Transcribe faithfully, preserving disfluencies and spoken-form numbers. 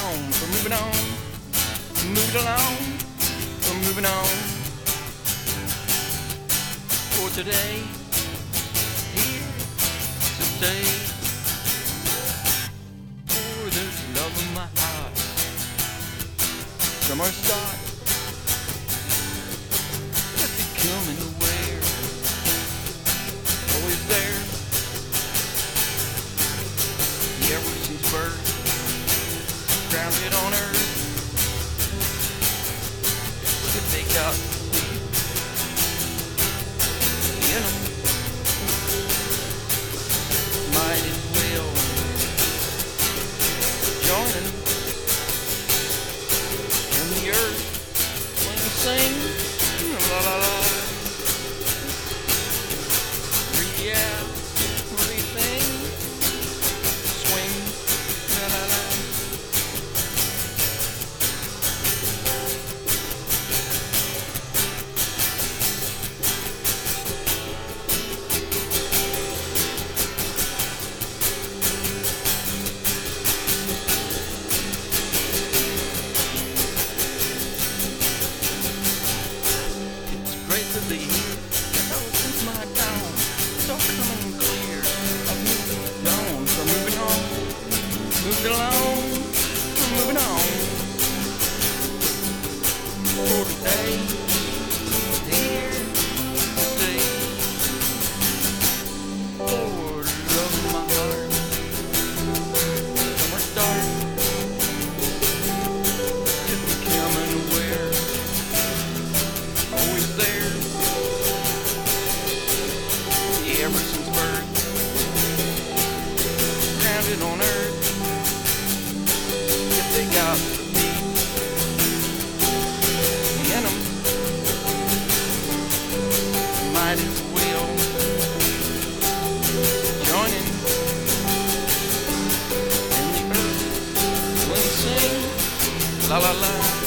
on, we're moving on, moving along, we're moving on. For today, here to stay. For this love of my heart, from our start, just becoming aware, always there. Ever since birth, grounded on earth, if they got in them, might as well join in the earth when we sing la la la. Yeah, everything swing la la la. It's great to be here. Ever since my dawn, it's all coming clear. I've moved on, so moving on, moved along, we're moving on. For today, here to stay. For love of my heart, from our start, just becoming aware, always there. Ever since birth, grounded on earth, if they got the beat in them, might as well join in in the earth when we sing la la la.